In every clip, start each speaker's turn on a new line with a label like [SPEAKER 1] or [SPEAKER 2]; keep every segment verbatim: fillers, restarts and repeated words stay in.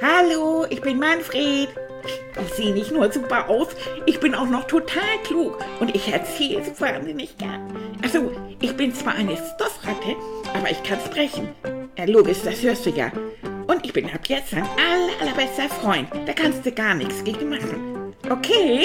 [SPEAKER 1] Hallo, ich bin Manfred. Ich sehe nicht nur super aus, ich bin auch noch total klug und ich erzähle so wahnsinnig gern. Also, ich bin zwar eine Stoffratte, aber ich kann sprechen. Ja, logisch, das hörst du ja. Und ich bin ab jetzt dein aller, allerbester Freund. Da kannst du gar nichts gegen machen. Okay?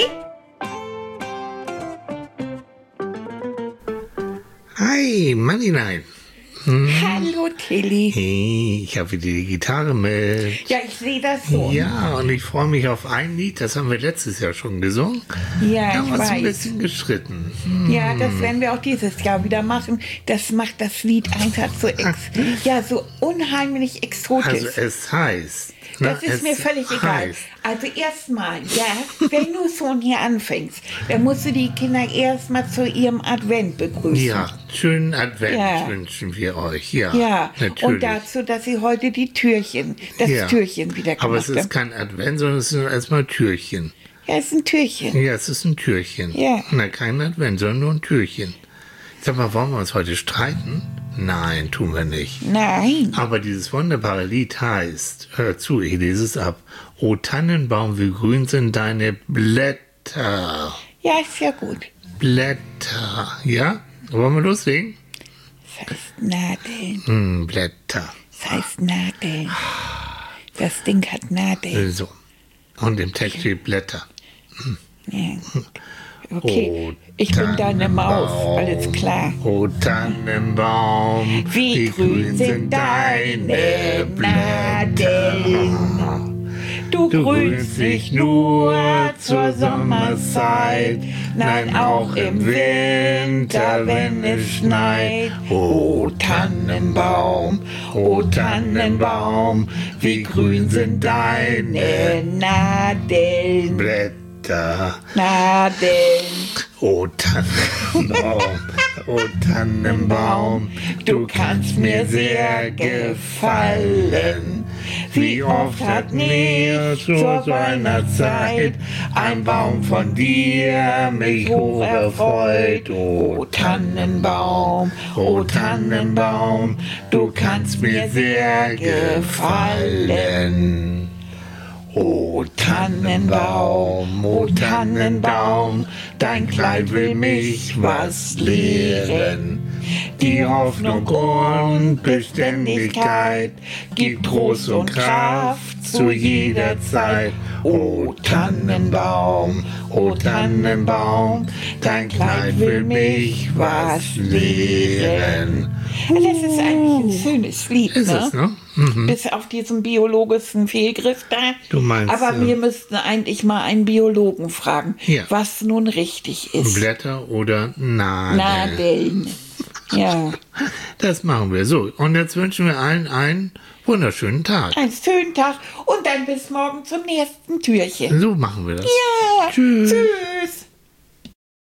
[SPEAKER 2] Hi, Moneyline. Hm.
[SPEAKER 1] Hallo, Tilly.
[SPEAKER 2] Hey, ich habe wieder die Gitarre mit.
[SPEAKER 1] Ja, ich sehe das so.
[SPEAKER 2] Ja, und ich freue mich auf ein Lied, das haben wir letztes Jahr schon gesungen.
[SPEAKER 1] Ja,
[SPEAKER 2] da
[SPEAKER 1] ich
[SPEAKER 2] war es ein
[SPEAKER 1] weiß.
[SPEAKER 2] bisschen gestritten. Hm.
[SPEAKER 1] Ja, das werden wir auch dieses Jahr wieder machen. Das macht das Lied einfach so, ex ja, so unheimlich exotisch.
[SPEAKER 2] Also es heißt...
[SPEAKER 1] Das
[SPEAKER 2] Na,
[SPEAKER 1] ist mir völlig egal. Also erstmal, ja, wenn du schon hier anfängst, dann musst du die Kinder erstmal zu ihrem Advent begrüßen.
[SPEAKER 2] Ja, schönen Advent
[SPEAKER 1] Ja.
[SPEAKER 2] wünschen wir euch. Ja,
[SPEAKER 1] Ja,
[SPEAKER 2] natürlich.
[SPEAKER 1] und dazu, dass sie heute die Türchen, das
[SPEAKER 2] ja.
[SPEAKER 1] Türchen wieder gemacht haben.
[SPEAKER 2] Aber es ist kein Advent, sondern es sind erstmal Türchen.
[SPEAKER 1] Ja, es ist ein Türchen.
[SPEAKER 2] Ja, es ist ein Türchen.
[SPEAKER 1] Ja.
[SPEAKER 2] Na, kein Advent, sondern nur ein Türchen. Sag mal, wollen wir uns heute streiten? Nein, tun wir nicht.
[SPEAKER 1] Nein.
[SPEAKER 2] Aber dieses wunderbare Lied heißt, hör zu, ich lese es ab. O Tannenbaum, wie grün sind deine Blätter.
[SPEAKER 1] Ja, ist ja gut.
[SPEAKER 2] Blätter, ja? Wollen wir loslegen?
[SPEAKER 1] Das heißt Nadeln.
[SPEAKER 2] Hm, Blätter.
[SPEAKER 1] Das heißt Nadeln. Das Ding hat Nadeln.
[SPEAKER 2] So. Und im Text steht Blätter.
[SPEAKER 1] Ja. Okay,
[SPEAKER 2] O
[SPEAKER 1] ich bin deine Maus, alles klar.
[SPEAKER 2] O Tannenbaum,
[SPEAKER 1] Wie grün sind deine Nadeln. Du grünst nicht nur zur Sommerzeit, nein, auch im Winter, wenn es schneit. O Tannenbaum, o Tannenbaum, wie grün sind deine Nadeln.
[SPEAKER 2] Blätter.
[SPEAKER 1] Nadeln.
[SPEAKER 2] O Tannenbaum, o Tannenbaum, du kannst mir sehr gefallen. Wie oft hat mir zur Weihnachtszeit ein Baum von dir mich hoch erfreut. O Tannenbaum, o Tannenbaum, du kannst mir sehr gefallen. O Tannenbaum, o Tannenbaum, dein Kleid will mich was lehren. Die Hoffnung und Beständigkeit gibt Trost und Kraft zu jeder Zeit. O Tannenbaum, o Tannenbaum, dein Kleid will mich was lehren.
[SPEAKER 1] Das ist eigentlich ein schönes Lied,
[SPEAKER 2] Ist
[SPEAKER 1] ne?
[SPEAKER 2] es, ne? Mhm.
[SPEAKER 1] Bis auf diesen biologischen Fehlgriff da.
[SPEAKER 2] Du meinst,
[SPEAKER 1] Aber
[SPEAKER 2] ja.
[SPEAKER 1] wir müssten eigentlich mal einen Biologen fragen,
[SPEAKER 2] Ja.
[SPEAKER 1] was nun richtig ist.
[SPEAKER 2] Blätter oder Nadeln.
[SPEAKER 1] Nadeln. Ja.
[SPEAKER 2] Das machen wir so. Und jetzt wünschen wir allen einen wunderschönen Tag.
[SPEAKER 1] Einen schönen Tag und dann bis morgen zum nächsten Türchen.
[SPEAKER 2] So machen wir das.
[SPEAKER 1] Ja.
[SPEAKER 2] Tschüss.
[SPEAKER 1] Tschüss.